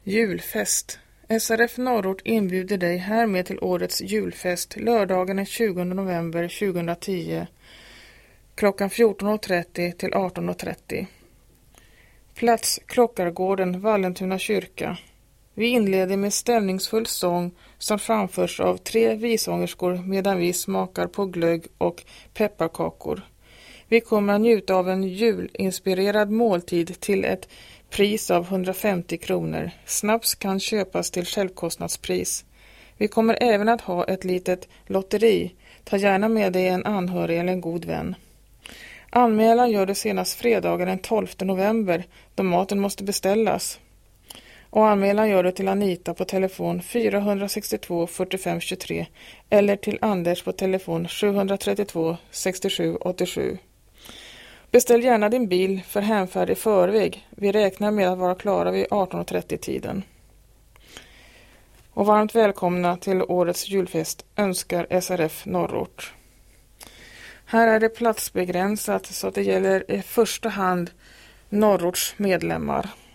Julfest. SRF Norrort inbjuder dig härmed till årets julfest lördagen den 20 november 2010 klockan 14.30 till 18.30. Plats Klockargården, Vallentuna kyrka. Vi inleder med stämningsfull sång som framförs av 3 visångerskor medan vi smakar på glögg och pepparkakor. Vi kommer att njuta av en julinspirerad måltid till ett pris av 150 kronor. Snaps kan köpas till självkostnadspris. Vi kommer även att ha ett litet lotteri. Ta gärna med dig en anhörig eller en god vän. Anmälan gör det senast fredagen den 12 november då maten måste beställas. Och anmälan gör det till Anita på telefon 462 45 23 eller till Anders på telefon 732 67 87. Beställ gärna din bil för hemfärd i förväg. Vi räknar med att vara klara vid 18.30-tiden. Och varmt välkomna till årets julfest önskar SRF Norrort. Här är det platsbegränsat så att det gäller i första hand Norrorts medlemmar.